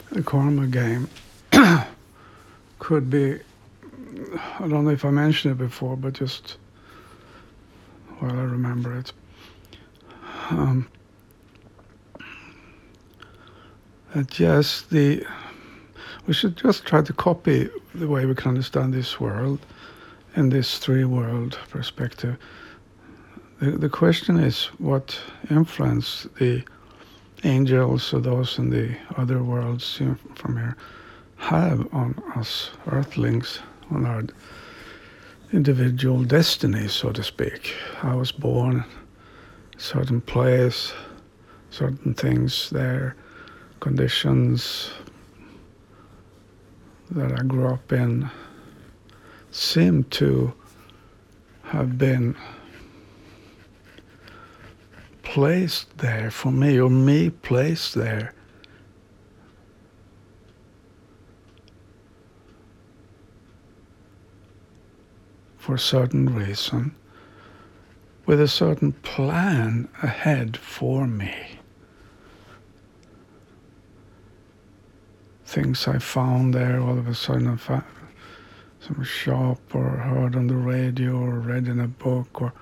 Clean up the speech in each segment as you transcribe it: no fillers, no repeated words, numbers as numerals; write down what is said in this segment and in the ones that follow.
a karma game could be, I don't know if I mentioned it before, but just while I remember it. Um, that yes, we should just try to copy the way we can understand this world in this three-world perspective. The question is what influence the angels or those in the other worlds from here have on us earthlings, on our individual destiny, so to speak. I was born in a certain place, certain things there, conditions that I grew up in seem to have been placed there for me, or me placed there for a certain reason, with a certain plan ahead for me. Things I found there all of a sudden, I found some shop, or heard on the radio, or read in a book, or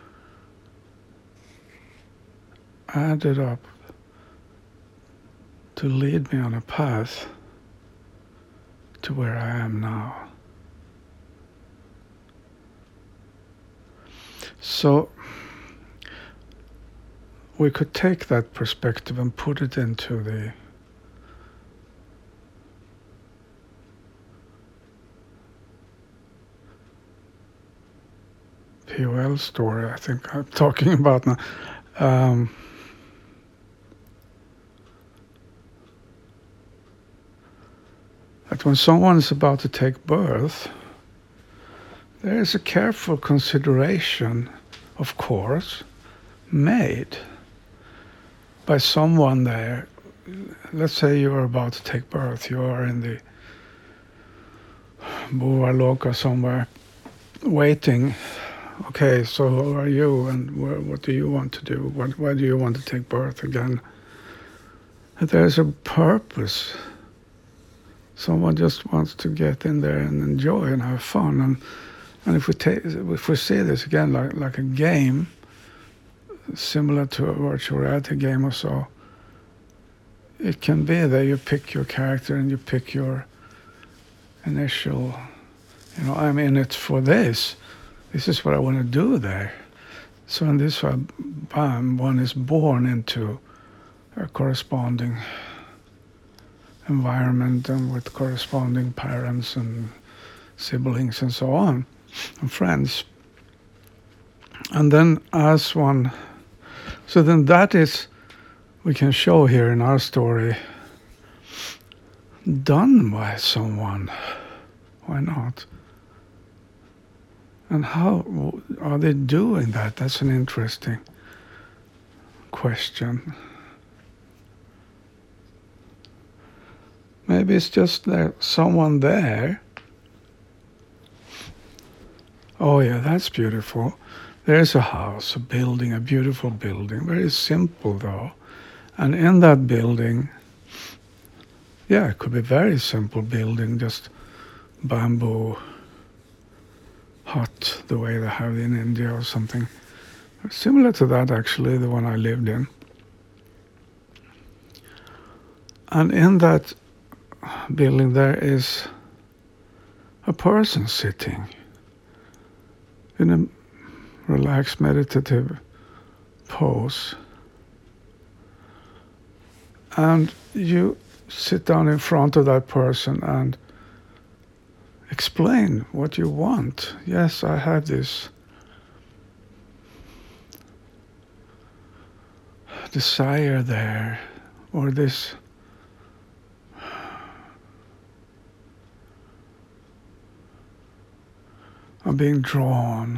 added up to lead me on a path to where I am now. So we could take that perspective and put it into the POL story I think I'm talking about now. That when someone is about to take birth, there is a careful consideration, of course, made by someone there. Let's say you are about to take birth. You are in the Buarloka somewhere, waiting. Okay, so who are you, and what do you want to do? Why do you want to take birth again? There's a purpose. Someone just wants to get in there and enjoy and have fun. And if we see this again like a game, similar to a virtual reality game or so, it can be that you pick your character and you pick your initial, I'm in it for this. This is what I want to do there. So in this way, bam, one is born into a corresponding environment and with corresponding parents and siblings and so on, and friends. And then so then that is, we can show here in our story, done by someone. Why not? And how are they doing that? That's an interesting question. Maybe it's just that someone there. Oh yeah, that's beautiful. There's a house, a building, a beautiful building. Very simple though. And in that building, yeah, it could be a very simple building, just bamboo hut, the way they have in India or something. Similar to that actually, the one I lived in. And in that building there is a person sitting in a relaxed meditative pose, and you sit down in front of that person and explain what you want. Yes, I have this desire there, or this I'm being drawn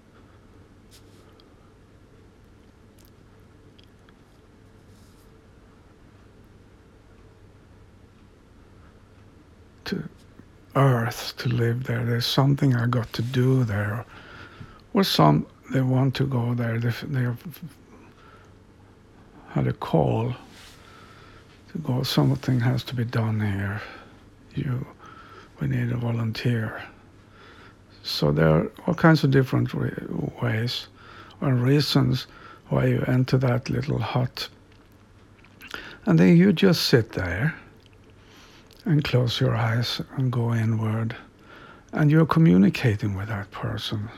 to earth to live there. There's something I got to do there. Or some, they want to go there. They had a call go, something has to be done here. We need a volunteer. So there are all kinds of different ways or reasons why you enter that little hut. And then you just sit there and close your eyes and go inward. And you're communicating with that person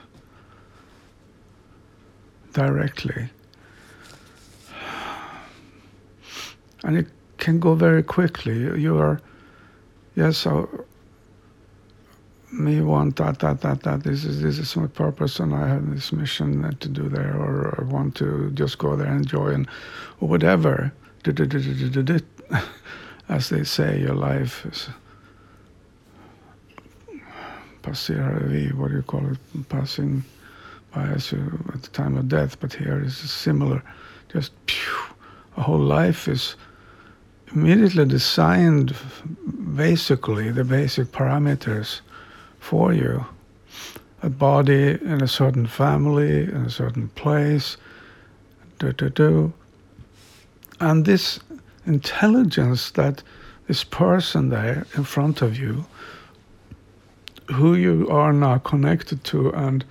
directly. And it can go very quickly. You are, yes, so me want that. This is my purpose, and I have this mission to do there, or I want to just go there and enjoy, or whatever. As they say, your life is passer, what do you call it? Passing by as you at the time of death. But here is similar. Just a whole life is immediately designed, basically the basic parameters for you. A body in a certain family, in a certain place, and this intelligence that this person there in front of you, who you are now connected to and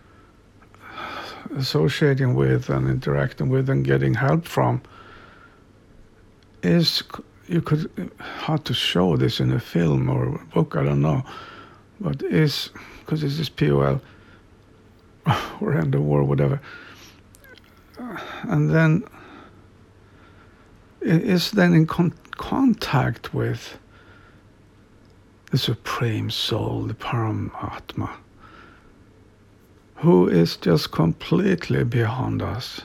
associating with and interacting with and getting help from, is, you could, how to show this in a film or a book, I don't know, but is, because this is POL or end of war, whatever, and then it is then in contact with the Supreme Soul, the Paramatma, who is just completely beyond us.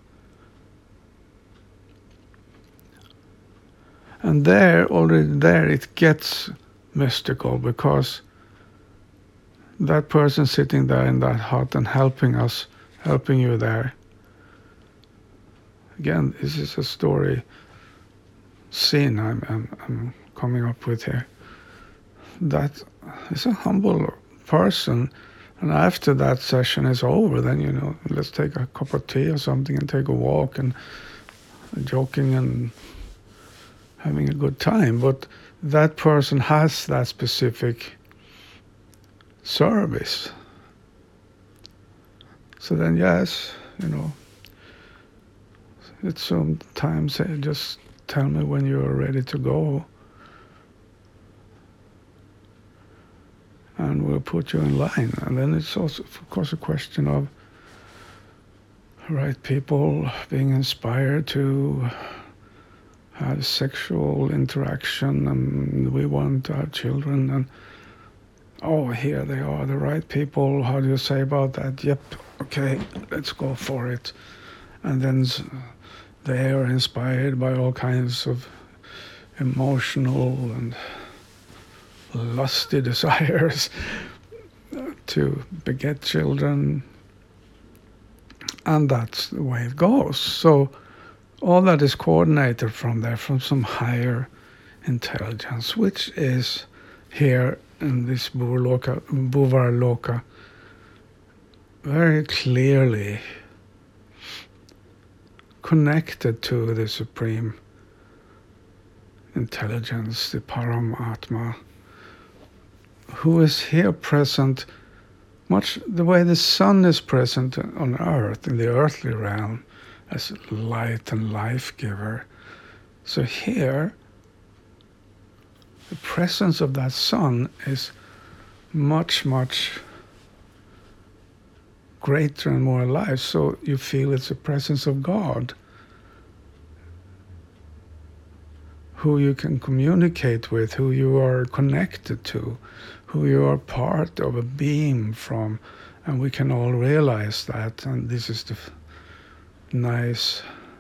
And already there, it gets mystical, because that person sitting there in that hut and helping you there. Again, this is a scene I'm coming up with here. That is a humble person, and after that session is over, then let's take a cup of tea or something and take a walk and joking and having a good time. But that person has that specific service. So then, yes, it's sometimes just tell me when you're ready to go, and we'll put you in line. And then it's also, of course, a question of right people being inspired to have sexual interaction, and we want to have children, and here they are, the right people. How do you say about that? Yep, okay, let's go for it. And then they are inspired by all kinds of emotional and lusty desires to beget children, and that's the way it goes. So all that is coordinated from there, from some higher intelligence, which is here in this Bhuvarloka very clearly connected to the Supreme Intelligence, the Paramatma, who is here present much the way the sun is present on earth, in the earthly realm, as light and life giver. So here, the presence of that sun is much, much greater and more alive. So you feel it's the presence of God, who you can communicate with, who you are connected to, who you are part of a beam from. And we can all realize that. And this is the nice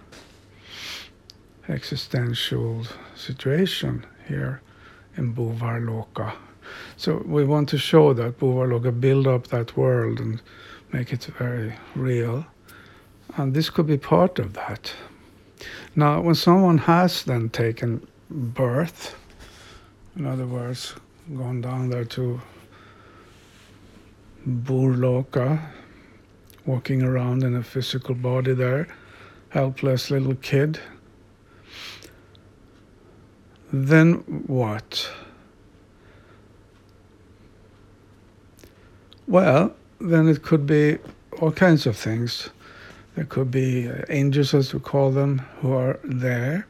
existential situation here in Bhuvarloka. So we want to show that Bhuvarloka, build up that world and make it very real. And this could be part of that. Now, when someone has then taken birth, in other words, gone down there to Bhuvarloka, walking around in a physical body there, helpless little kid, then what? Well, then it could be all kinds of things. There could be angels, as we call them, who are there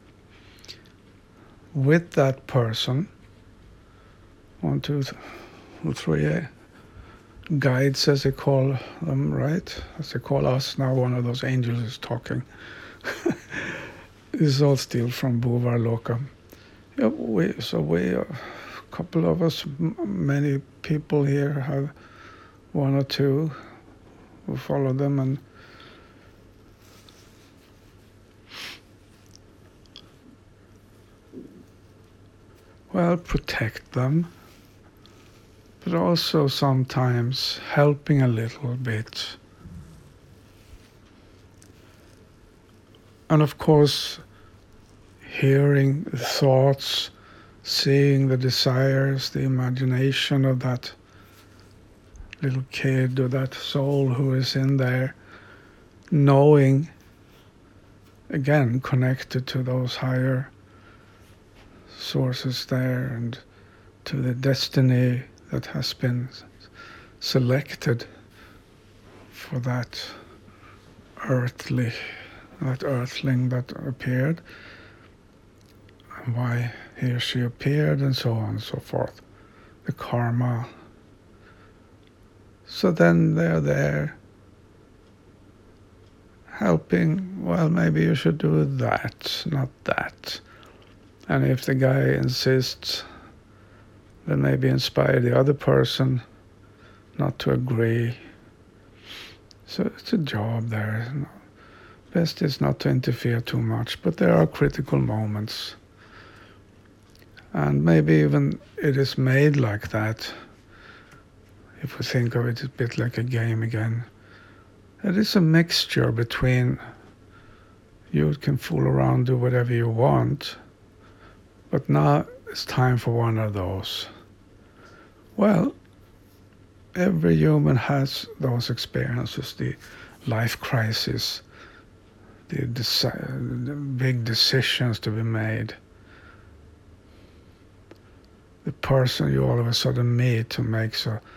with that person. 1, 2, 3 guides, as they call them, right? As they call us. Now one of those angels is talking. This is all still from Bhuvar Loka. Yeah, a couple of us, many people here have 1 or 2 who follow them, and well, protect them, but also sometimes helping a little bit. And of course, hearing the thoughts, seeing the desires, the imagination of that little kid or that soul who is in there, knowing, again, connected to those higher sources there and to the destiny that has been selected for that earthling that appeared, and why he or she appeared, and so on and so forth, the karma. So then they're there helping. Well, maybe you should do that, not that. And if the guy insists, then maybe inspire the other person not to agree. So it's a job there. Best is not to interfere too much, but there are critical moments. And maybe even it is made like that, if we think of it a bit like a game again. It is a mixture between you can fool around, do whatever you want, but now it's time for one of those. Well, every human has those experiences, the life crisis, the big decisions to be made. The person you all of a sudden meet who makes a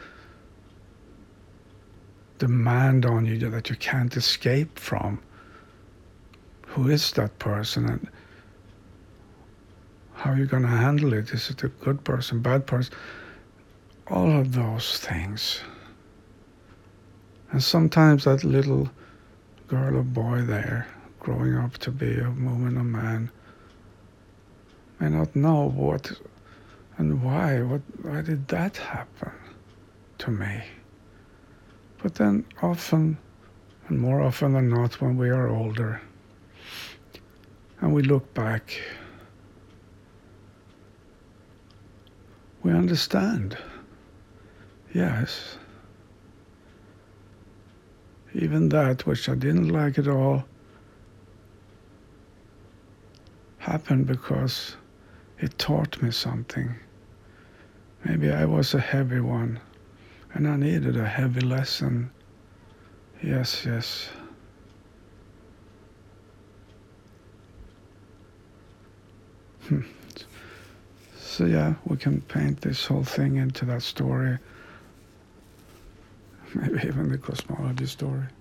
demand on you that you can't escape from. Who is that person, and how are you going to handle it? Is it a good person, bad person? All of those things. And sometimes that little girl or boy there, growing up to be a woman or man, may not know what and why. Why did that happen to me? But then often, and more often than not, when we are older, and we look back, we understand. Yes, even that which I didn't like at all happened because it taught me something. Maybe I was a heavy one, and I needed a heavy lesson. Yes. So yeah, we can paint this whole thing into that story. Maybe even the cosmology story.